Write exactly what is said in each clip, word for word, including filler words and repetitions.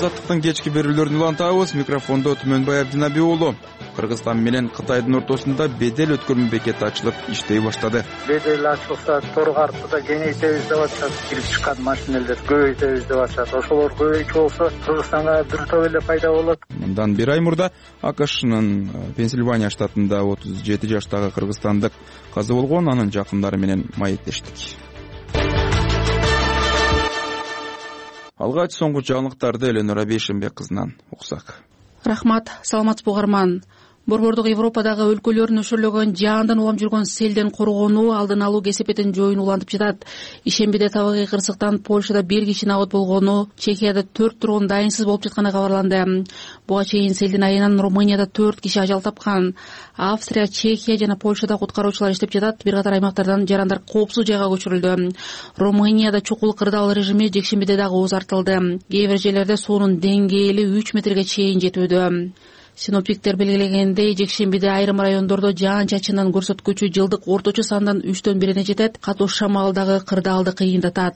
Азаттыктын кечки берүүлөрүн улантабыз. Микрофондо Түмөнбай Абдинаби уулу. Кыргызстан менен Кытайдын ортосунда бедел өткөрмө бекети ачылып иштей баштады. Бедел ачылса, торгартты да кеңейтебиз деп атышат. Кирип чыккан машинелер көбөйтөбүз деп атышат. Ошолор көбөйчү болсо, Кыргызстанга бир топ эле пайда болот. Мындан бир ай мурда АКШнын Пенсильвания штатында отуз жети жаштагы кыргызстандык каза болгон, анын жакындары менен маектештик. Алгач соңку жаңылыктарды Эленора Абишембек кызынан уксак. Рахмат, саламатсызбы угарман. Борбордук Европадагы өлкөлөрүн өшөрлөгөн жаандан улам жүргөн селден коргоону, алдын алуу кесепетин жоюун улантып жатат. Ишембиде табигый кырсыктан Польшада бир киши набат болгону, Чехияда төрт тургун дайынсыз болуп жатканы кабарланды. Буга чейин селдин айынан Румынияда төрт киши ажал тапкан. Австрия, Чехия жана Польшада куткаруучулар иштеп жатат. Бир катар аймактардан жарандар коопсуз жайга көчүрүлдү. Румынияда чукул кырдаал режими жекшембиде дагы узартылды. Кээ бир жерлерде суунун деңгээли үч метрге чейин жетүүдө. Синоптиктер белгилегендей, жекшембиде айрым райондордо жаан-чачындын көрсөткүчү жылдык орточо сандан үчтөн бирине жетет. Катуу шамал дагы кырдаалды кыйындатат.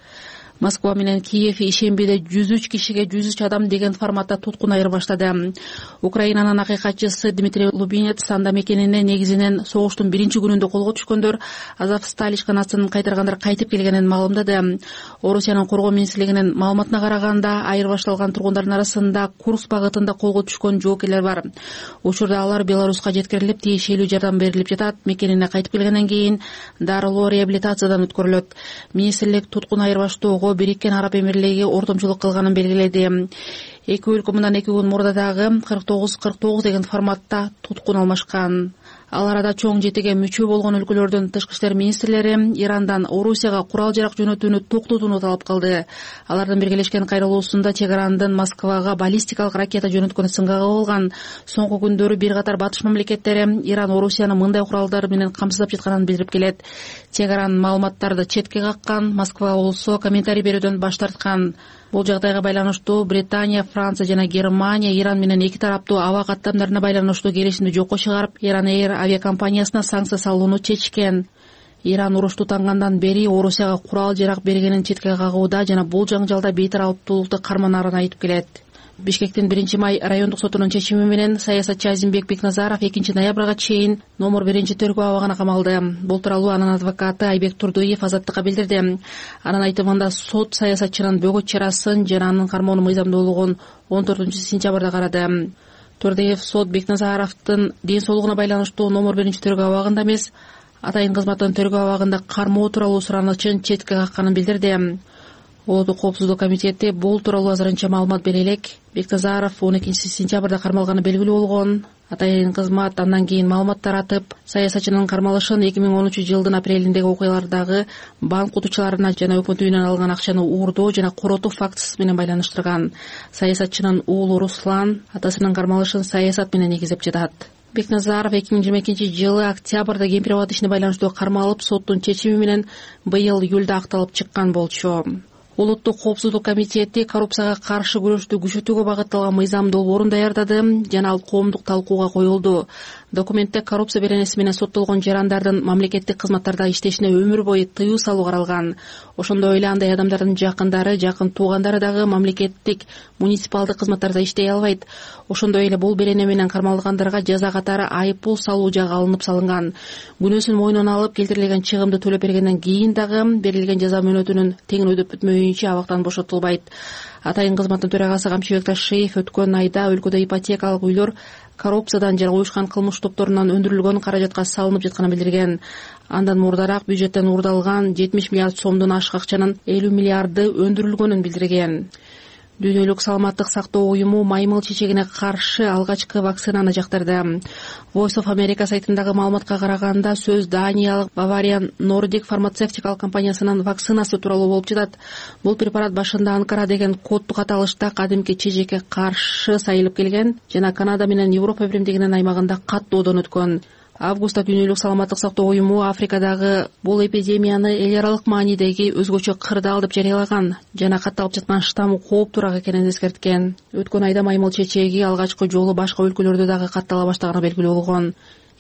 Москва менен Киев ишембиде жүз үч кишиге жүз үч адам деген форматта туткун айыр баштады. Украинанын акыйкатчысы Дмитрий Лубинец анда мекенине негизинен согуштун биринчи күнүндө колго түшкөндөр, Азовсталь ишканасын кайтаргандар кайтып келгенин маалымдады. Орусиянын коргоо министрлигинин маалыматына караганда, айыр башталган тургундардын арасында Курск багытында колго түшкөн жоокерлер бар. Учурда алар Беларуска жеткирилип, тиешелүү жардам берилип жатат. Мекенине кайтып келгенден кийин дарылоо реабилитациядан өткөрүлөт. Министрлик туткун айырбаштоого Бириккен Араб Эмирлиги ортомчулук кылганын белгиледи. Эки өлкө мындан эки күн мурда дагы кырк тогуз кырк тогуз деген форматта туткун алмашкан. Ал арада чоң жетиге мүчө болгон өлкөлөрдүн тышкы иштер министрлери Ирандан Орусияга курал жарак жөнөтүүнү токтотууну талап кылды. Алардын биргелешкен кайрылуусунда чек арандын Москвага баллистикалык ракета жөнөткөнү сынга кабылган. Соңку күндөрү бир катар батыш мамлекеттери Иран Орусияны мындай куралдар менен камсыздап жатканын билдирип келет. Чек аранын маалыматтарды четке каккан, Москва болсо комментарий берүүдөн баш тарткан. Бул жагдайга байланыштуу Британия, Франция жана Германия Иран менен эки тараптуу аба каттамдарына байланыштуу келишимди жокко чыгарып, Иран Эйр авиакомпаниясына санкция салууну чечишкен. Иран урушту таңгандан бери Орусияга курал жарак бергенин четке кагууда жана бул жаңжалда бейтараптуулукту карманарын айтып келет. Бишкектин биринчи май райондук сотунун чечими менен саясатчы Азимбек Бекназаров экинчи ноябрга чейин номер биринчи тергөө абагына камалды. Бул тууралуу анын адвокаты Айбек Турдуев Азаттыкка билдирди. Анын айтымында сот саясатчынын бөгөт чарасын жана анын кармоону мыйзамдуулугун он төртүнчү сентябрда карады. Турдуев сот Бекназаровдун ден соолугуна байланыштуу номер биринчи тергөө абагында эмес, атайын кызматтын тергөө абагында кармоо тууралуу суранычын четке какканын билдирди. Улуттук коопсуздук комитети бул тууралуу азырынча маалымат бере элек. Бекназаров он экинчи сентябрда кармалганы белгилүү болгон. Атайын кызмат андан кийин маалымат таратып, саясатчынын кармалышын эки миң он үчүнчү жылдын апрелиндеги окуялардагы банк утуучуларына жана өкмөт үйүнөн алган акчаны уурдоо жана коротуу фактысы менен байланыштырган. Саясатчынын уулу Руслан атасынын кармалышын саясат менен негиздеп жатат. Бекназаров эки миң жыйырма экинчи жылы октябрда Кемпирабад ишине байланыштуу кармалып, соттун чечими менен быйыл июлда акталып чыккан болчу. Улуттук коопсуздук комитети коррупцияга каршы күрөштү күчөтүүгө багытталган мыйзам долбоорун даярдады жана ал коомдук талкууга коюлду. Документте коррупция беренеси менен соттолгон жарандардын мамлекеттик кызматтарда иштешине өмүр бою тыюу салуу каралган. Ошондой эле андай адамдардын жакындары, жакын туугандары дагы мамлекеттик, муниципалдык кызматтарда иштей албайт. Ошондой эле бул берене менен кармалгандарга жаза катары айыппул салуу жагы алынып салынган. Күнөөсүн мойнуна алып, келтирилген чыгымды төлөп бергенден кийин дагы берилген жаза мөөнөтүнүн тең өдөп бүтмөйүнчө абактан бошотулбайт. Атайын кызматтын төрагасы Камчыбек Ташиев өткөн айда өлкөдө ипотекалык үйлөр коррупциядан жана уюшкан кылмыш топторунан өндүрүлгөн каражатка салынып жатканын билдирген. Андан мурдараак бюджеттен уурдалган жетимиш миллиард сомдон ашык акчанын элүү миллиарды өндүрүлгөнүн билдирген. Дүйнөлүк саламаттык сактоо уюму маймыл чечегине каршы алгачкы вакцинаны жактырды. Voice of America сайтындагы маалыматка караганда, сөз Даниялык Bavarian Nordic фармацевтикалык компаниясынын вакцинасы тууралуу болуп жатат. Бул препарат башында Анкара деген коддук аталышта кадимки чечекке каршы сайылып келген жана Канада менен Европа биримдигинин аймагында каттоодон өткөн. Августта Дүйнөлүк саламаттык сактоо уюму Африкадагы бул эпидемияны эл аралык маанидеги өзгөчө кырдаал деп жарыялаган жана катталып жаткан штамм кооптуураак экенин эскерткен. Өткөн айда маймыл чечеги алгачкы жолу башка өлкөлөрдө дагы каттала баштаганы белгилүү болгон.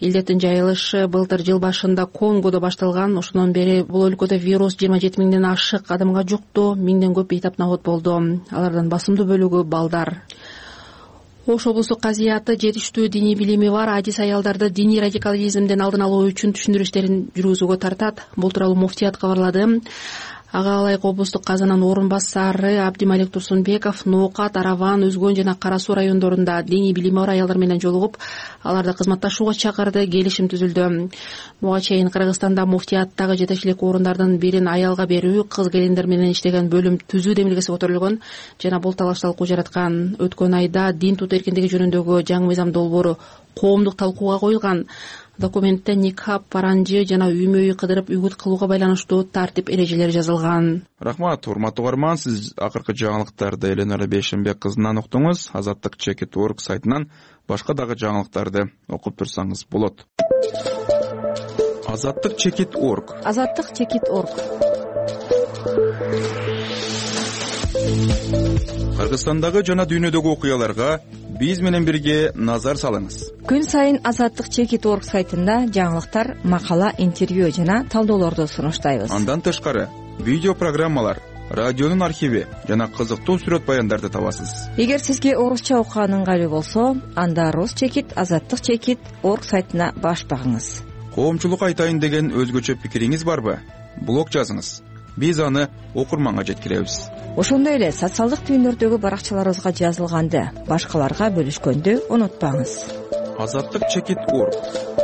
Илдеттин жайылышы былтыр жыл башында Конгодо башталган. Ошондон бери бул өлкөдө вирус жыйырма жети миңден ашык адамга жукту, миңден көп бейтап набат болду. Алардан басымдуу бөлүгү балдар. Ош облустук казыяты жетиштүү диний билими бар адис аялдарды диний радикализмден алдын алуу үчүн түшүндүрүү иштерин жүргүзүүгө тартат. Бул тууралуу муфтият кабарлады. Ага ылайык облустук казынын орун басары Абдималик Турсунбеков Ноокат, Араван, Өзгөн жана Кара Суу райондорунда диний билими бар аялдар менен жолугуп, аларды кызматташууга чакырды, келишим түзүлдү. Буга чейин Кыргызстанда муфтияттагы жетекчилик орундардын бирин аялга берүү, кыз келиндер менен иштеген бөлүм түзүү демилгеси көтөрүлгөн жана бул талаш талкуу жараткан. Өткөн айда дин тутуу эркиндиги жөнүндөгү жаңы мыйзам долбоору коомдук талкууга коюлган. Документте никап, паранжы жана үймө үй кыдырып үгүт кылууга байланыштуу тартип эрежелери жазылган. Рахмат, урматтуу угарман, сиз акыркы жаңылыктарды Эленора Бейшенбек кызынан уктуңуз. Азаттык чекит точка орг сайтынан башка дагы жаңылыктарды окуп турсаңыз болот. Азаттык чекит точка орг. Азаттык чекит точка орг. Кыргызстандагы жана дүйнөдөгү окуяларга биз менен бирге назар салыңыз. Күн сайын Азаттык чекит точка орг сайтында жаңылыктар, макала, интервью жана талдоолорду сунуштайбыз. Андан тышкары видео программалар, радионун архиви жана кызыктуу сүрөт баяндарды табасыз. Эгер сизге орусча окуган ыңгайлуу болсо, анда рус чекит азаттык чекит точка орг сайтына баш багыңыз. Коомчулукка айтайын деген өзгөчө пикириңиз барбы? Блог жазыңыз. Биз аны окурманга жеткиребиз. Ошондой эле социалдык түйүндөрдөгү баракчаларыбызга жазылганды башкаларга бөлүшкөндү унутпаңыз. Азаттык чекит точка орг.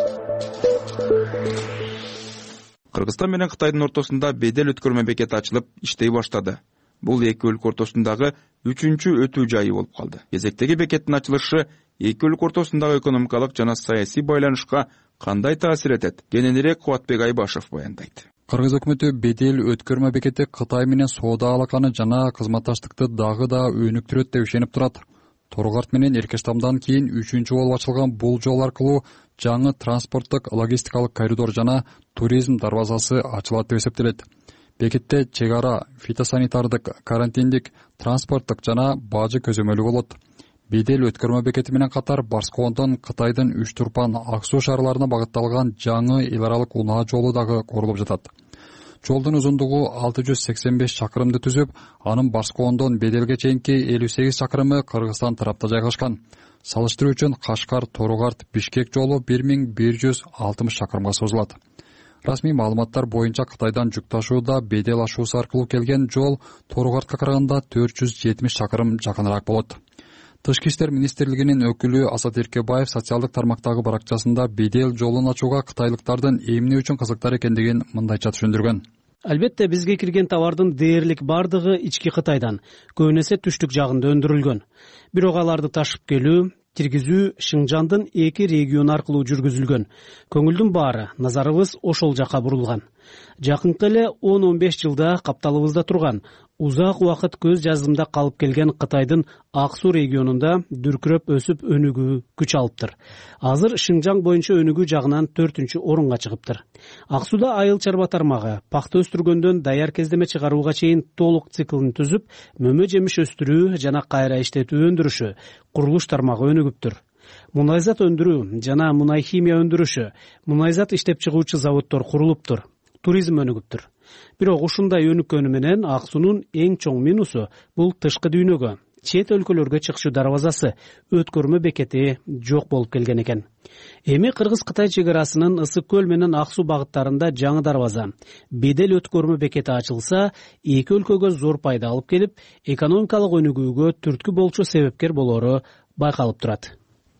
Кыргызстан менен Кытайдын ортосунда бедел өткөрмө бекети ачылып иштей баштады. Бул эки өлкө ортосундагы үчүнчү өтүү жайы болуп калды. Кезектеги бекеттин ачылышы эки өлкө ортосундагы экономикалык жана саясий байланышка кандай таасир этет? Кененирээк Кубатбек Айбашев баяндайт. Кыргыз өкмөтү бедел өткөрмө бекети Кытай менен соода алаканы жана кызматташтыкты дагы да өнүктүрөт деп ишенип турат. Торгарт менен Эркештамдан кийин үчүнчү болуп ачылган бул жол аркылуу жаңы транспорттук логистикалык коридор жана туризм дарбазасы ачылат деп эсептелет. Бекетте чек ара, фитосанитардык, карантиндик, транспорттук жана бажы көзөмөлү болот. Бедел өткөрмө бекети менен катар Барскондон Кытайдын Үч Турпан, Ак Суу шаарларына багытталган жаңы эл аралык унаа жолу дагы курулуп жатат. Жолдун узундугу алты жүз сексен беш чакырымды түзүп, анын Барскондон Беделге чейинки элүү сегиз чакырымы Кыргызстан тарапта жайгашкан. Салыштыруу үчүн Кашкар, Торугарт, Бишкек жолу бир миң бир жүз алтымыш чакырымга созулат. Расмий маалыматтар боюнча Кытайдан жүк ташууда Бедел ашуусу аркылуу келген жол Торугартка караганда төрт жүз жетимиш чакырым жакыныраак болот. Тышкы иштер министрлигинин өкүлү Асат Эркебаев социалдык тармактагы баракчасында Бедел жолун ачууга кытайлыктардын эмне үчүн кызыктар экендигин мындайча түшүндүргөн. Албетте бизге кирген товардын дээрлик бардыгы ички Кытайдан, көбүнесе түштүк жагында өндүрүлгөн. Бирок аларды ташып келүү, киргизүү Шыңжандын эки региону аркылуу жүргүзүлгөн. Көңүлдүн баары, назарыбыз ошол жака бурулган. Жакынкы эле он он беш жылда капталыбызда турган, узак убакыт көз жазымда калып келген Кытайдын Ак Суу регионунда дүркүрөп өсүп өнүгүү күч алыптыр. Азыр Шыңжаң боюнча өнүгүү жагынан төртүнчү орунга чыгыптыр. Ак Сууда айыл чарба тармагы пакта өстүргөндөн даяр кездеме чыгарууга чейин толук циклын түзүп, мөмө жемиш өстүрүү жана кайра иштетүү өндүрүшү, курулуш тармагы өнүгүптүр. Мунайзат өндүрүү жана мунай химия өндүрүшү, мунайзат иштеп чыгуучу заводдор курулуптур. Туризм өнүгүптүр. Бирок ушундай өнүккөнү менен Ак Суунун эң чоң минусу бул тышкы дүйнөгө, чет өлкөлөргө чыгышуу дарбазасы, өткөрмө бекети жок болуп келген экен. Эми Кыргыз-Кытай чек арасынын Ысык көл менен Ак Суу багыттарында жаңы дарбаза, Бедел өткөрмө бекети ачылса, эки өлкөгө зор пайда алып келип, экономикалык өнүгүүгө түрткү болчу себепкер болору байкалып турат.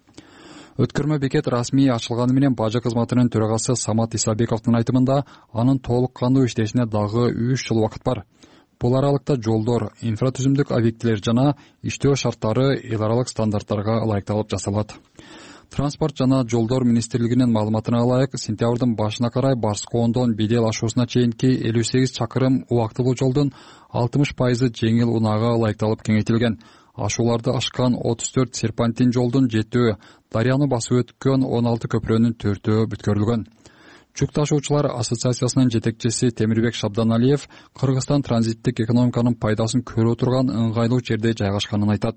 Өткөрмө бекет расмий ачылганы менен бажы кызматынын төрагасы Самат Исабековдун айтымында анын толук кандуу иштешине дагы үч жыл убакыт бар. Бул аралыкта жолдор, инфратүзүмдүк объектилер жана иштөө шарттары эл аралык стандарттарга ылайыкталып жасалат. Транспорт жана жолдор министрлигинин маалыматына ылайык, сентябрдын башына карай Барскондон Бедел ашуусуна чейинки элүү сегиз чакырым убактылуу жолдун алтымыш пайызы жеңил унаага ылайыкталып кеңейтилген. Ашууларды ашкан отуз төрт серпантин жолдун жетөө, дарыяны басып өткөн он алты көпүрөнүн төртөө бүткөрүлгөн. Жүк ташуучулар ассоциациясынын жетекчиси Темирбек Шабданалиев Кыргызстан транзиттик экономиканын пайдасын көрө турган ыңгайлуу жерде жайгашканын айтат.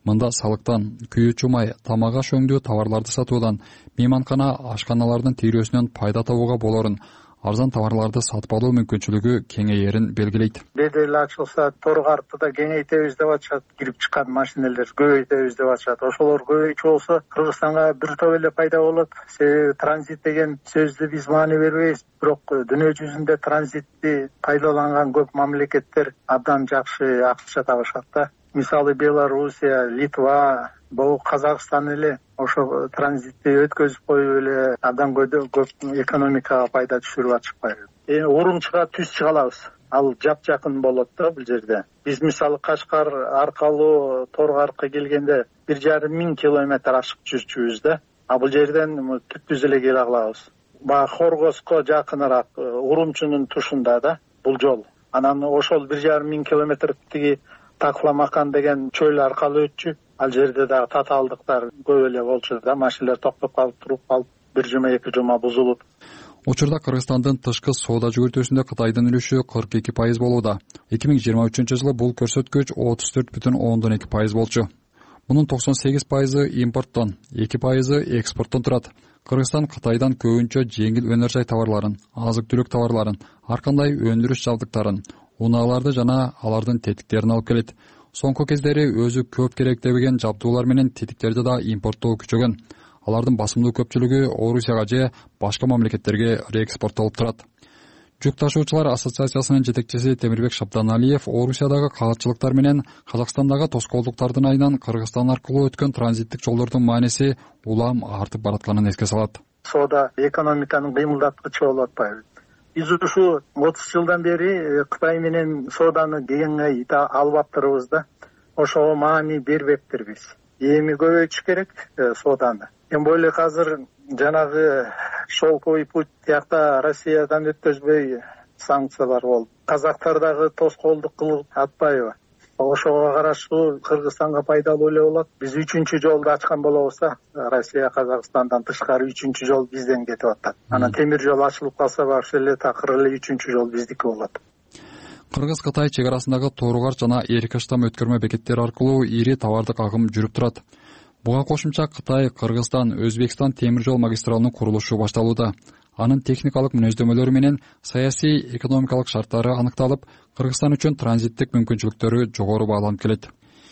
мында салыктан, күйүүчү май, тамак аш өңдүү товарларды сатуудан, мейманкана, ашканалардын тирөөсүнөн пайда табууга болорун, арзан товарларды сатып алуу мүмкүнчүлүгү кеңейерин белгилейт. Бедел ачылса, торгартты да кеңейтебиз деп атышат. Кирип чыккан машинелер көбөйтөбүз деп атышат. Ошолор көбөйчү болсо, Кыргызстанга бир топ эле пайда болот. Себеби транзит деген сөздү биз маани бербейбиз. Бирок дүйнө жүзүндө транзитти пайдаланган көп мамлекеттер абдан жакшы акча табышат да. Мисалы Белоруссия, Литва, бул Казакстан эле ошо транзитти өткөзүп коюп эле абдан көп экономикага пайда түшүрүп атышпайбы. Эми Урумчуга түз чыга алабыз. Ал жапжакын болот да бул жерде. Биз мисалы Кашкар аркылуу Торгаркка келгенде бир жарым миң километр ашып жүрчүбүз да. А бул жерден түпкүз эле келе алабыз. Баягы Хоргоско жакыныраак Урумчунун тушунда да бул жол. Анан ошол бир жарым миң километр тиги Такламакан деген чөл аркылуу өтчү. Ал жерде дагы татаалдыктар көп эле болчу да, машиналар токтоп калып, туруп калып, бир жума эки жума бузулуп. Учурда Кыргызстандын тышкы соода жүгүртүүсүндө Кытайдын үлүшү кырк эки пайыз болууда. эки миң жыйырма үчүнчү жылы бул көрсөткүч отуз төрт бүтүн ондон эки пайыз болчу. Мунун токсон сегиз пайызы импорттон, эки пайызы экспорттон турат. Кыргызстан Кытайдан көбүнчө жеңил өнөр жай товарларын, азык-түлүк товарларын, ар кандай өндүрүш жабдыктарын, унааларды жана алардын тетиктерин алып келет. Соңку кездери өзү көп керектеген жабдуулар менен тетиктерди да импорттоо күчөгөн. Алардын басымдуу көпчүлүгү Орусияга же башка мамлекеттерге реэкспорттолуп турат. Жүк ташуучулар ассоциациясынын жетекчиси Темирбек Шабданалиев Орусиядагы каатчылыктар менен Казакстандагы тоскоолдуктардын айынан Кыргызстан аркылуу өткөн транзиттик жолдордун мааниси улам артып баратканын эске салат. Соода экономиканын кыймылдаткычы болуп атпайбы? Биз ушу отуз жылдан бери Кытай менен сооданы кеңейт алып атырбыз да. Ошого маани бербеппирбиз. Эми көбөйтүш керек сооданы. Тем более азыр жанагы шелковый путь тиякта Россиядан өткөзбөй санкциялар болуп. Казактар дагы тоскоолдук кылып атпайбы? Ошого караштуу Кыргызстанга пайдалуу эле болот. Биз үчүнчү жолду ачкан болобуз да. Россия Казакстандан тышкары үчүнчү жол бизден кетип атат. Анан темир жол ачылып калса башы эле такыр эле үчүнчү жол биздики болот. Кыргыз-Кытай чек арасындагы Торгар жана Эрикаштам өткөрмө бекеттери аркылуу ири товардык агым жүрүп турат. Буга кошумча Кытай, Кыргызстан, Өзбекстан темир жол магистралынын курулушу башталууда. Анын техникалык мүнөздөмөлөрү менен саясий, экономикалык шарттары аныкталып, Кыргызстан үчүн транзиттик мүмкүнчүлүктөрү жогору бааланып келет.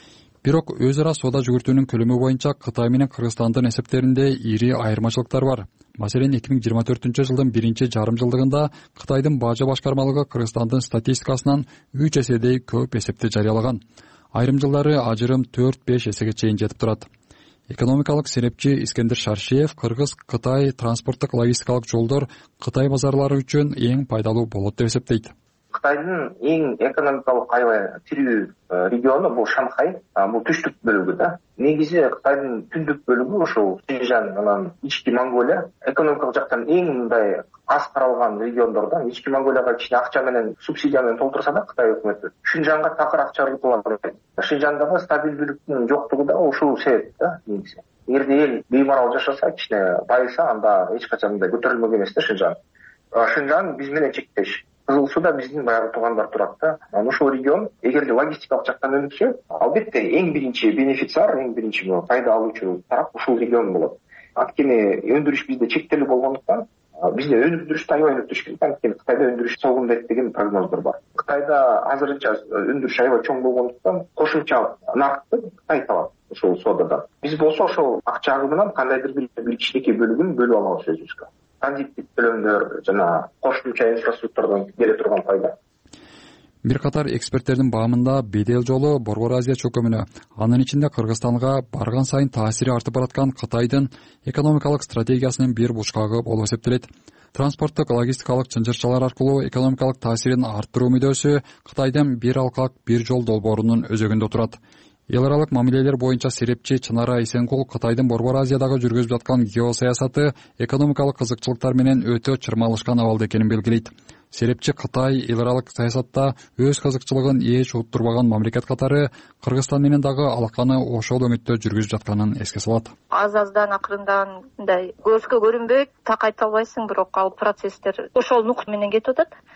Бирок өз ара соода жүгүртүүнүн көлөмү боюнча Кытай менен Кыргызстандын эсептеринде ири айырмачылыктар бар. Маселен, эки миң жыйырма төртүнчү жылдын биринчи жарым жылдыгында Кытайдын бажы башкармалыгы Кыргызстандын статистикасынан үч эседей көп эсепти жарыялаган. Айрым жылдары ажырым төрт беш эсеге чейин жетип турат. Экономикалык серепчи Искендер Шаршиев Кыргыз-Кытай транспорттук логистикалык жолдор Кытай базарлары үчүн эң пайдалуу болот деп эсептейт. Кытайдын эң экономикалык аябай тирүү региону бул Шанхай, бул түштүк бөлүгү да. Негизи Кытайдын түндүк бөлүгү ошол Синжан, анан ички Монголия экономикалык жактан эң мындай аз каралган региондордон. Ички Монголияга кичине акча менен, субсидия менен толтурса да Кытай өкмөтү Шинжанга такыр акча ыргытуулар. Шинжандагы стабилдүүлүктүн жоктугу да ушул себеп да негизи. Эгерде эл беймарал жашаса, кичине байыса, анда эч качан мындай көтөрүлмөк эмес да Шинжан. Шинжан биз менен чектеш. Кызыл Сууда биздин баягы туугандар турат да. Анан ушул регион эгерде логистикалык жактан өнүксө, албетте эң биринчи бенефициар, эң биринчи пайда алуучу тарап ушул регион болот. Анткени өндүрүш бизде чектелүү болгондуктан бизде өндүрүштү аябай өнүктүрүш керек. Анткени Кытайда өндүрүш согундайт деген прогноздор бар. Кытайда азырынча өндүрүш аябай чоң болгондуктан кошумча наркты Кытай табат ушул соодадан. Биз болсо ошол акча агымынан кандайдыр бир кичинекей бөлүгүн бөлүп алабыз өзүбүзгө. Транзиттик төлөмдөр жана кошумча инфраструктурадан келе турган пайда. Бир катар эксперттердин баамында бедел жолу Борбор Азия чөкөмүнө, анын ичинде Кыргызстанга барган сайын таасири артып бараткан Кытайдын экономикалык стратегиясынын бир бушкагы болуп эсептелет. Транспорттук логистикалык чынжырчалар аркылуу экономикалык таасирин арттыруу мүдөөсү Кытайдын бир алкак бир жол долбоорунун өзөгүндө турат. Эл аралык мамилелер боюнча серепчи Чынара Исенкул Кытайдын Борбор Азиядагы жүргүзүп жаткан геосаясаты экономикалык кызыкчылыктар менен өтө чырмалышкан абалда экенин белгилейт. Серепчи Кытай эл аралык саясатта өз кызыкчылыгын эч уттурбаган мамлекет катары Кыргызстан менен дагы алаканы ошол үмүттө жүргүзүп жатканын эске салат. Аз-аздан акырындан мындай көзгө көрүнбөйт, такайта албайсың, бирок ал процесстер ошол нукут менен кетип атат.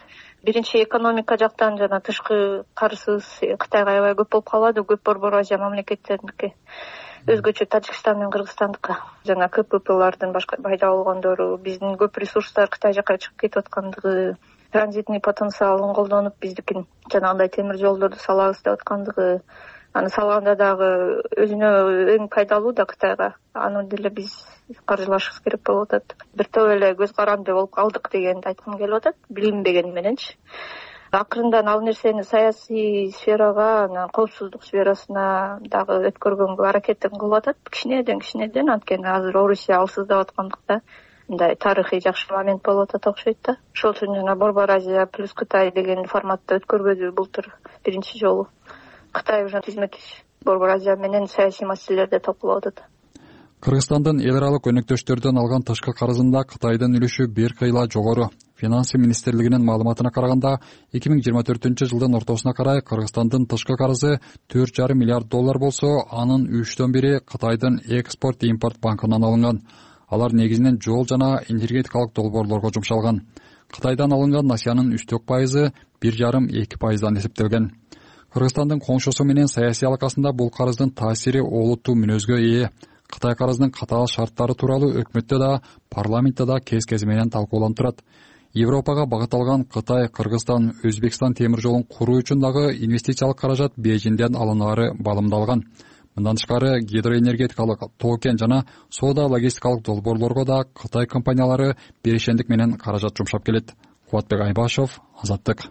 биринчи экономика жактан жана тышкы карызыбыз Кытайга аябай көп болуп калбады. Көп Борбор Азия мамлекеттериники өзгөчө Тажикстан менен Кыргызстандыкы жана КППлардын башка пайда болгондору, биздин көп ресурстар Кытай жака чыгып кетип аткандыгы, транзитный потенциалын колдонуп биздикин жанагындай темир жолдорду салабыз деп аткандыгы, аны салганда дагы өзүнө эң пайдалуу да Кытайга, аны деле биз каржылашыбыз керек болуп атат. Бир топ эле көз каранды болуп калдык дегенди айткым келип атат, билинбеген мененчи. Акырындан ал нерсени саясий сферага, анан коопсуздук сферасына дагы өткөргөнгө аракетин кылып атат. Кичинеден кичинеден, анткени азыр Орусия алсыздап аткандыкта мындай тарыхый жакшы момент болуп атат окшойт да. Ошол үчүн жана Борбор Азия плюс Кытай деген форматты өткөрбөдү былтыр биринчи жолу. Кытай уже тизме тиз Борбор Азия менен саясий маселелерде талкуулап атат. Кыргызстандын эл аралык өнөктөштөрдөн алган тышкы карызында Кытайдын үлүшү бир кыйла жогору. Финансы министрлигинин маалыматына караганда, эки миң жыйырма төртүнчү жылдын ортосуна карай Кыргызстандын тышкы карызы төрт жарым миллиард доллар болсо, анын үчтөн бири Кытайдын экспорт-импорт банкынан алынган. Алар негизинен жол жана энергетикалык долбоорлорго жумшалган. Кытайдан алынган насиянын үчтөк пайызы бир жарым эки пайыздан эсептелген. Кыргызстандын коңшусу менен саясий алакасында бул карыздын таасири олуттуу мүнөзгө ээ. Кытай карызынын катаал шарттары тууралуу өкмөттө да, парламентте да кез-кези менен талкууланып турат. Европага багытталган Кытай, Кыргызстан, Өзбекстан темир жолун куруу үчүн дагы инвестициялык каражат Бейжиңден алынаары балымдалган. Мындан тышкары гидроэнергетикалык, тоо-кен жана соода логистикалык долбоорлорго да Кытай компаниялары берешендик менен каражат жумшап келет. Кубатбек Айбашев, Азаттык.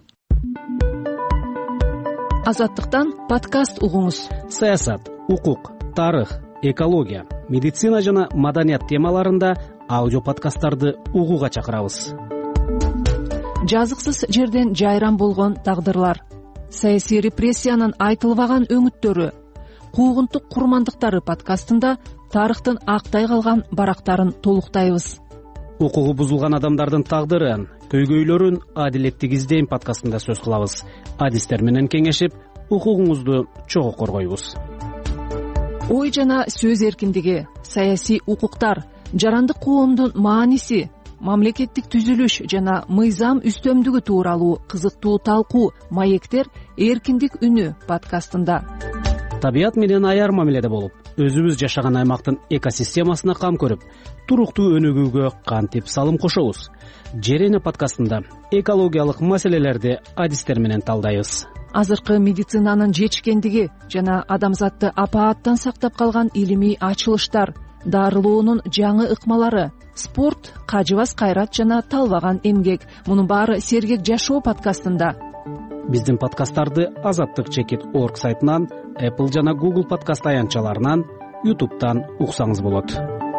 Азаттыктан подкаст угуңуз. Саясат, укук, тарых, экология, медицина жана маданият темаларында аудио подкасттарды угууга чакырабыз. Жазыксыз жерден жайран болгон тагдырлар, саясий репрессиянын айтылбаган өңүттөрү, куугунтук курмандыктары подкастында тарыхтын актай калган барактарын толуктайбыз. Укугу бузулган адамдардын тагдырын, көйгөйлөрүн адилеттик издейм подкастында сөз кылабыз. Адистер менен кеңешип, укугуңузду чогуу коргойбуз. Ой жана сөз эркиндиги, саясий укуктар, жарандык коомдун мааниси, мамлекеттик түзүлүш жана мыйзам үстөмдүгү тууралуу кызыктуу талкуу, маектер эркиндик үнү подкастында. Табият менен аяр мамиледе болуп, өзүбүз жашаган аймактын экосистемасына кам көрүп, туруктуу өнүгүүгө кантип салым кошобуз? Жер эне подкастында экологиялык маселелерди адистер менен талдайбыз. Азыркы медицинанын жетишкендиги жана адамзатты апааттан сактап калган илимий ачылыштар, дарылоонун жаңы ыкмалары, спорт, кажыбас кайрат жана талбаган эмгек. Мунун баары сергек жашоо подкастында. Биздин подкасттарды азаттык чекит точка орг сайтынан, Apple жана Google подкаст аянтчаларынан, YouTube'дан уксаңыз болот.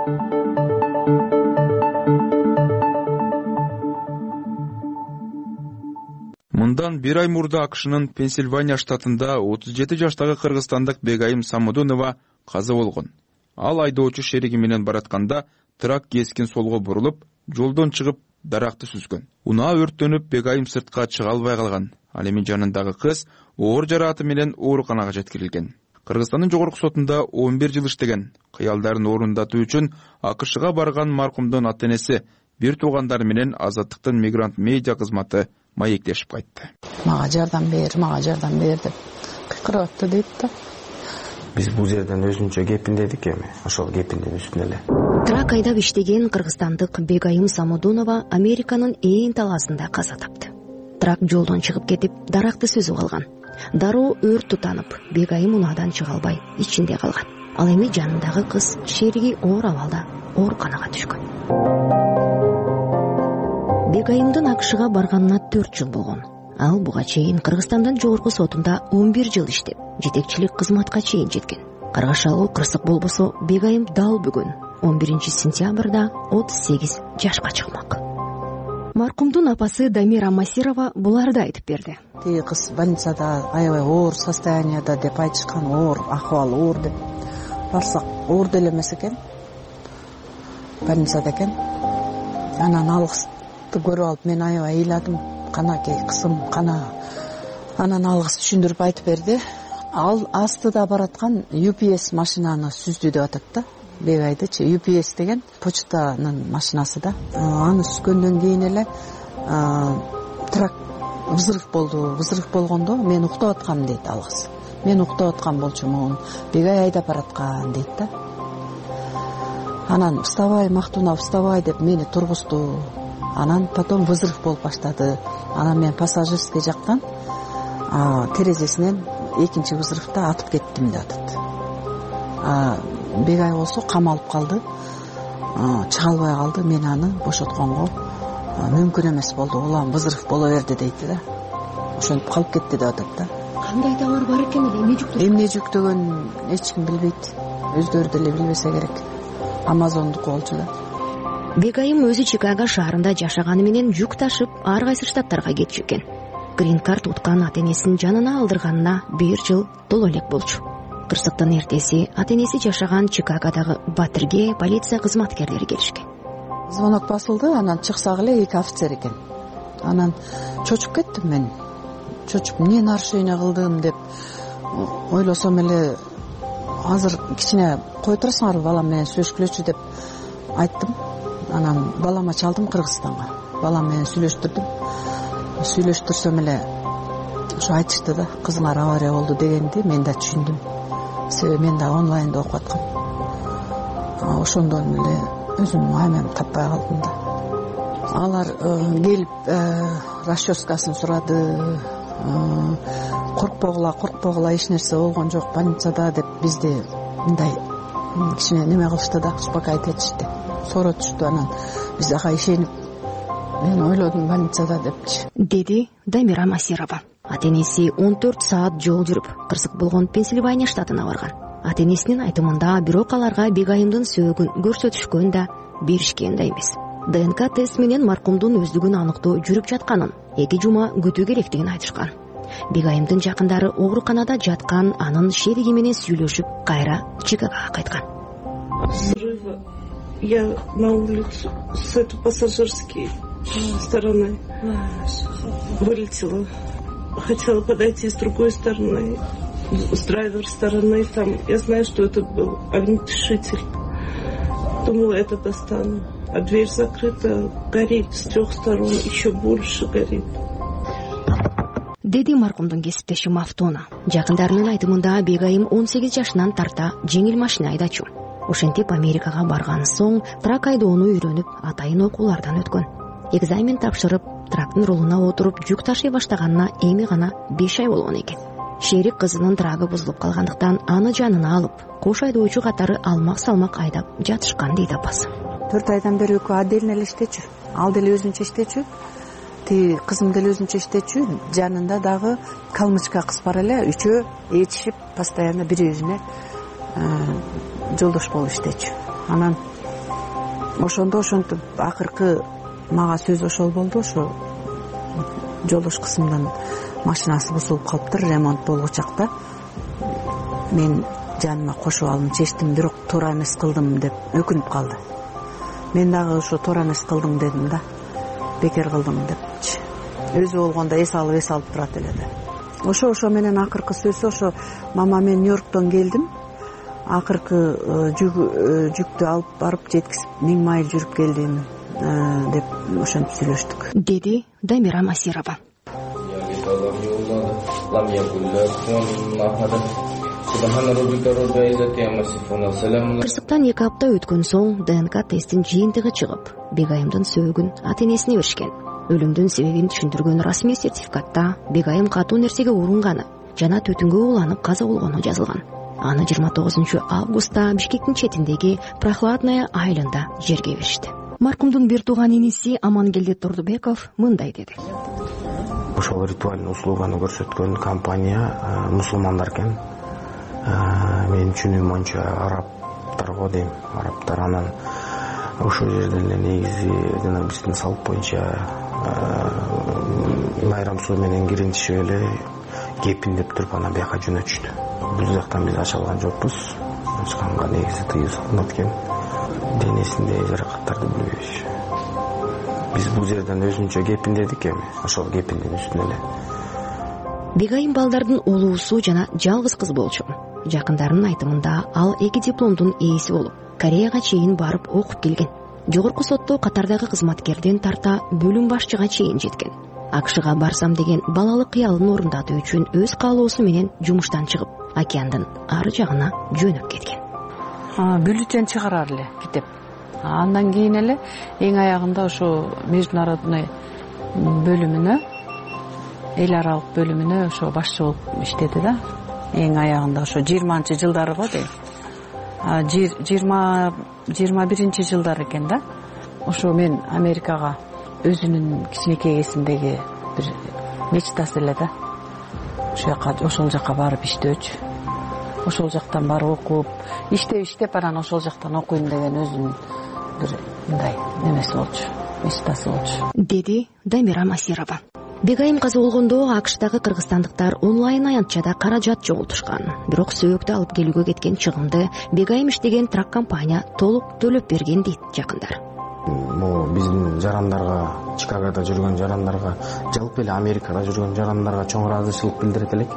Мындан бир ай мурда АКШнын Пенсильвания штатында отуз жети жаштагы кыргызстандык Бегайым Самудунова каза болгон. Ал айдоочу шериги менен баратканда трак кескин солго бурулуп, жолдон чыгып даракты сүзгөн. Унаа өрттөнүп, Бегайым сыртка чыга албай калган. Ал эми жанындагы кыз оор жарааты менен ооруканага жеткирилген. Кыргызстандын жогорку сотунда он бир жыл иштеген. Кыялдарын орундатуу үчүн АКШга барган маркумдун ата-энеси бир туугандары менен Азаттыктын мигрант медиа кызматы маектешип кайтты. Мага жардам бер, мага жардам бер деп кыйкырып атты дейт да. Биз бул жерден өзүнчө кепиндедик эми, ошол кепиндин үстүнө эле. Трак айдап иштеген кыргызстандык Бегайым Самудунова Американын ээн талаасында каза тапты. Трак жолдон чыгып кетип, даракты сүзүп алган. Дароо өрт тутанып, Бегайым унаадан чыга албай ичинде калган. Ал эми жанындагы кыз шериги оор абалда ооруканага түшкөн. Бегайымдын АКШга барганына төрт жыл болгон. Ал буга чейин Кыргызстандын жогорку сотунда он бир жыл иштеп, жетекчилик кызматка чейин жеткен. Каргашалуу кырсык болбосо, Бегайым дал бүгүн он биринчи сентябрда отуз сегиз жашка чыкмак. Маркумдун апасы Дамира Масирова буларды айтып берди. Тиги кыз больницада аябай оор состоянияда деп айтышкан, оор акыбалы оор деп. Барсак оор деле эмес экен. Больницада экен. Анан алгысты көрүп алып мен аябай ыйладым. Канакей кызым, кана. Анан алгыс түшүндүрүп айтып берди. Ал астыда бараткан ю пи эс машинаны сүздү деп атат да. Бегайдычы ю пи эс деген почтанын машинасы да. Аны сүзгөндөн кийин эле трак взрыв болду взрыв болгондо мен уктап аткам дейт ал кыз. Мен уктап аткан болчумун, Бегай айдап бараткан дейт да. Анан вставай, Мактунов, вставай деп мени тургузду. Анан потом взрыв болуп баштады. Анан мен пассажирский жактан терезесинен экинчи взрывда атып кеттим деп атат. Бегай болсо камалып калды, чыга албай калды. Мен аны бошотконго мүмкүн эмес болду. Улам взрыв боло берди дейт да. Ошентип калып кетти деп атат да. Кандай товар бар экен эле, эмне жүктөгөн? Эмне жүктөгөн эч ким билбейт. Өздөрү деле билбесе керек. Амазондуку болчу да. Бегайым өзү Чикаго шаарында жашаганы менен жүк ташып ар кайсы штаттарга кетчү экен. Грин карт уткан ата энесин жанына алдырганына бир жыл толо элек болчу. Кырсыктын эртеси ата энеси жашаган Чикагодагы Батырге полиция кызматкерлери келишкен. Звонок басылды, анан чыксак эле эки офицер экен. Анан чочуп кеттим мен. Чочуп эмне нарушение кылдым деп ойлосом эле, азыр кичине кое турасыңарбы, балам менен сүйлөшкүлөчү деп айттым. Анан балама чалдым Кыргызстанга. Балам менен сүйлөштүрдүм. Сүйлөштүрсөм эле ошо айтышты да, кызыңар авария болду дегенди мен да түшүндүм. Себеби мен да онлайнда окуп аткам. Ошондон эле өзүм аймем таппай калдым да. Алар келип расчёскасын сурады. Коркпогула, коркпогула, эч нерсе болгон жок больницада деп бизди мындай кичине неме кылышты да, успокаивать этишти. Сооротушту. Анан биз ага ишенип, мен ойлодум больницада депчи, деди Дамира Масирова. Ата энеси он төрт саат жол жүрүп, кырсык болгон Пенсильвания штатына барган. Ата энесинин айтымында бирок аларга Бегайымдын сөөгүн көрсөтүшкөн да, беришкен да эмес. ДНК тест менен маркумдун өздүгүн аныктоо жүрүп жатканын, эки жума күтүү керектигин айтышкан. Бегайымдын жакындары ооруканада жаткан, анын шериги менен сүйлөшүп, кайра Чикагога кайткан. Я на улицу с этой пассажирской стороны вылетела. Хотела подойти с другой стороны, с драйвер стороны. Там я знаю, что это был огнетушитель. Думала, это достану. А дверь закрыта, горит с трех сторон, еще больше горит. Деди маркумдун кесиптеши Мафтона. Жакындарынын айтымында Бегайым он сегиз жашынан тарта жеңил машина айдачу. Ошентип Америкага барган соң трак айдоону үйрөнүп, атайын окуулардан өткөн. Экзамен тапшырып, трактын рулуна отуруп жүк ташый баштаганына эми гана беш ай болгон экен. Шерик кызынын трагы бузулуп калгандыктан аны жанына алып, кош айдоочу катары алмак-салмак айдап жатышкан дейт апасы. төрт айдан бери экөө отдельно эле иштечү. Ал деле өзүнчө иштечү. Ти кызым деле өзүнчө иштечү. Жанында дагы калмычка кыз бар эле, үчөө ээрчишип, постоянно бири өзүнө жолдош болуп иштечү. Анан ошондо ошентип акыркы мага сөз ошол болду. Ошо жолдош кызымдын машинасы бузулуп калыптыр, ремонт болгон чакта мен жаныма кошуп алып чечтим, бирок туура эмес кылдым деп өкүнүп калды. Мен дагы ошо туура эмес кылдым дедим да, бекер кылдым депчи. Өзү болгондо эс алып эс алып турат эле да. Ошо ошо менен акыркы сөзү ошо, мама мен Нью-Йорктон келдим, акыркы жүктү алып барып жеткизип миң майыл жүрүп келдим деп ошентип сүйлөштүк, деди Дамира Масирова. Кырсыктан эки апта өткөн соң ДНК тесттин жыйынтыгы чыгып, Бегайымдын сөөгүн ата энесине беришкен. Өлүмдүн себебин түшүндүргөн расмий сертификатта Бегайым катуу нерсеге урунганы жана түтүнгө уланып каза болгону жазылган. Аны жыйырма тогузунчу августта Бишкектин четиндеги Прохладная айылында жерге беришти. Маркумдун бир тууган иниси Амангелди Турдубеков мындай деди. Ошол ритуальный услуганы көрсөткөн компания мусулмандар экен. Мен түшүнүм боюнча арабтар го дейм, арабтар. Анан ошол жерден эле негизи жана биздин салт боюнча майрам суу менен киринтишип эле кепиндеп туруп анан бияка жөнөтүштү. Бул жактан биз ача алган жокпуз. Эч кандай негизи тыюу салынат экен. Денесинде жаракаттарды билбейбиз. Биз бул жерден өзүнчө кепиндедик эми, ошол кепиндин үстүнө эле. Бегайым балдардын улуусу жана жалгыз кыз болчу. Жакындарынын айтымында ал эки дипломдун ээси болуп, Кореяга чейин барып окуп келген. Жогорку сотто катардагы кызматкерден тарта бөлүм башчыга чейин жеткен. акшга барсам деген балалык кыялын орундатуу үчүн өз каалоосу менен жумуштан чыгып океандын ары жагына жөнөп кеткен. Бюллетень чыгарар эле китеп. Андан кийин эле эң аягында ошо международный бөлүмүнө, эл аралык бөлүмүнө ошо башчы болуп иштеди да. Эң аягында ошо жыйырманчы жылдары го дейм. жыйырма жыйырма биринчи жылдар экен да. Ошо мен Америкага өзүнүн кичинекей кезиндеги бир мечтасы эле да. Ошол жака ошол жака барып иштөөчү. Ошол жактан барып окуп, иштеп иштеп анан ошол жактан окуйм деген өзүнүн бир мындай немеси болчу, мечтасы болчу. Деди Дамира Масирова. Бегайым каза болгондо акштагы кыргызстандыктар онлайн аянтчада каражат жоготушкан. Бирок сөөктү алып келүүгө кеткен чыгымды Бегайым иштеген трак компания толук төлөп берген дейт жакындар. Бул биздин жарандарга, Чикагода жүргөн жарандарга, жалпы эле Америкада жүргөн жарандарга чоң ыраазычылык билдирет элек.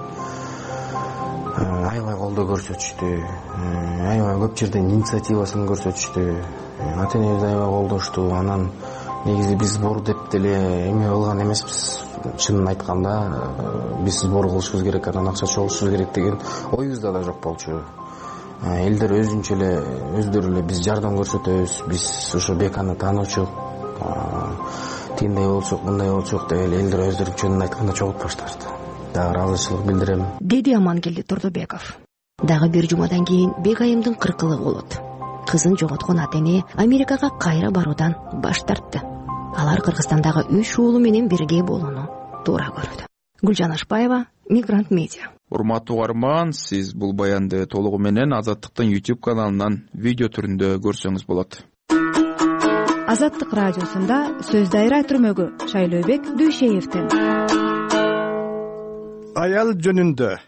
Аябай колдоо көрсөтүштү. Аябай көп жерден инициативасын көрсөтүштү. Ата-энебиз аябай колдошту. Анан негизи биз сбор деп деле эме кылган эмеспиз. Чынын айтканда, биз сбор кылышыбыз керек, анан акча чогултушубуз керек деген оюбузда да жок болчу. Элдер өзүнчө эле, өздөрү эле биз жардам көрсөтөбүз, биз ошо Беканы таанычук, тиндей болчук, мындай болчук деп элдер өздөрү чынын айтканда чогулуп башташты. Дагы ыраазычылык билдирем. Деди Амангелди Тордобеков. Дагы бир жумадан кийин Бегайымдын кыркылыгы болот. Кызын жоготкон ата-эне Америкага кайра баруудан баш тартты. Алар Кыргызстандагы үч уулу менен бирге болууну туура көрдү. Гүлжан Ашпаева, Мигрант Медиа. Урматтуу угарман, сиз бул баянды толугу менен Азаттыктын YouTube каналынан видео түрүндө көрсөңүз болот. Азаттык радиосунда сөз дайра түрмөгү Шайлообек Дүйшеевдин. Аял жөнүндө.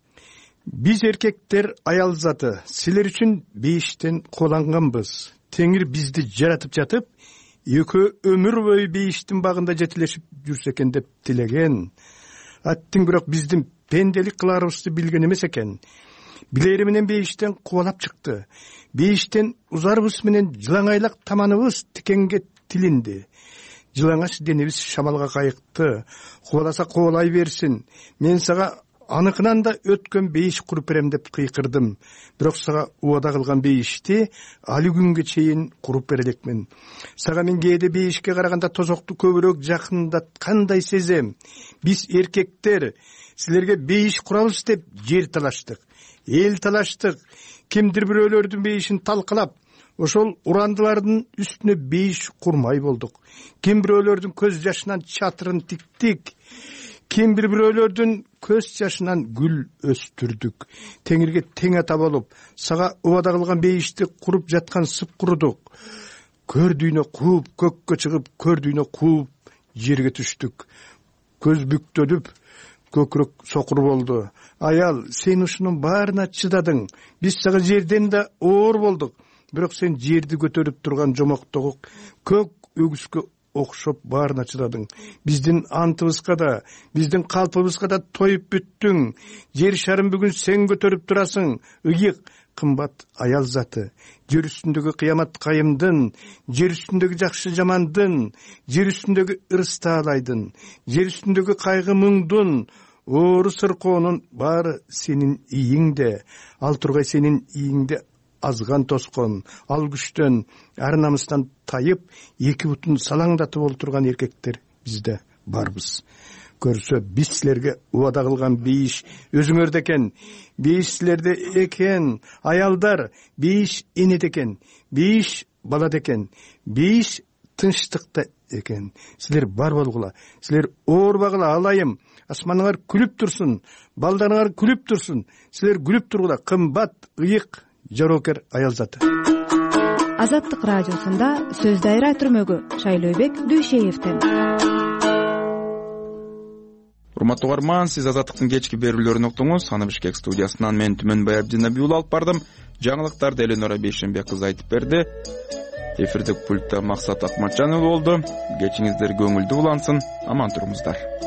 Биз эркектер аял заты, силер үчүн бейиштен коланганбыз. Теңир бизди жаратып жатып, экөө өмүр бою бейиштин багында жетилешип жүрсө экен деп тилеген. Аттың бирок биздин пенделик кыларыбызды билген эмес экен. Билери менен бейиштен кубалап чыкты. Бейиштен узарыбыз менен жылаңайлак таманыбыз тикенге тилинди. Жылаңач денебиз шамалга кайыкты. Кубаласа кубалай берсин. Мен сага аныкынан да өткөн бейиш куруп берем деп кыйкырдым. Бирок сага убада кылган бейишти али күнгө чейин куруп бере элекмин. Сага мен кээде бейишке караганда тозокту көбүрөөк жакындаткандай сезем. Биз эркектер силерге бейиш курабыз деп жер талаштык, эл талаштык. Кимдир бирөөлөрдүн бейишин талкалап, ошол урандылардын үстүнө бейиш курмай болдук. Ким бирөөлөрдүн көз жашынан чатырын тиктик. Ким бир бирөөлөрдүн көз жашынан гүл өстүрдүк. Теңирге тең ата болуп, сага убада кылган бейишти куруп жаткан сып курудук. Көрдүйнө кууп, көккө чыгып, көрдүйнө кууп, жерге түштүк. Көз бүктөлүп, көкүрөк сокур болду. Аял, сен ушунун баарына чыдадың. Биз сага жерден да оор болдук. Бирок сен жерди көтөрүп турган жомоктогу көк өгүскө окшоп баарына чыдадың. Биздин антыбызга да, биздин калпыбызга да тоюп бүттүң. Жер шарын бүгүн сен көтөрүп турасың. Ыйык, кымбат аял заты. Жер үстүндөгү кыямат кайымдын, жер үстүндөгү жакшы жамандын, жер үстүндөгү ырыс таалайдын, жер үстүндөгү кайгы муңдун, оору сыркоонун баары сенин ийиңде. Ал тургай сенин ийиңде азган тоскон, ал күчтөн, ар намыстан тайып, эки бутун салаңдатып олтурган эркектер бизде барбыз. Көрсө, биз силерге убада кылган бейиш өзүңөрдө экен. Бейиш силерде экен. Аялдар, бейиш энеде экен. Бейиш балада экен. Бейиш тынчтыкта экен. Силер бар болгула. Силер оорбагыла, алайым. Асманыңар күлүп турсун, балдарыңар күлүп турсун. Силер күлүп тургула. Кымбат, ыйык, жарокер аял заты. Азаттык радиосунда сөз дайра түрмөгү Шайлообек Дүйшеевдин. Урматтуу угарман, сиз Азаттыктын кечки берүүлөрүн уктуңуз. Аны Бишкек студиясынан мен Түмөнбай Абдинабиул алып бардым. Жаңылыктарды Эленора Бейшенбек кызы айтып берди. Эфирдик пультта Максат Акматжанов болду. Кечиңиздер көңүлдүү улансын. Аман туруңуздар.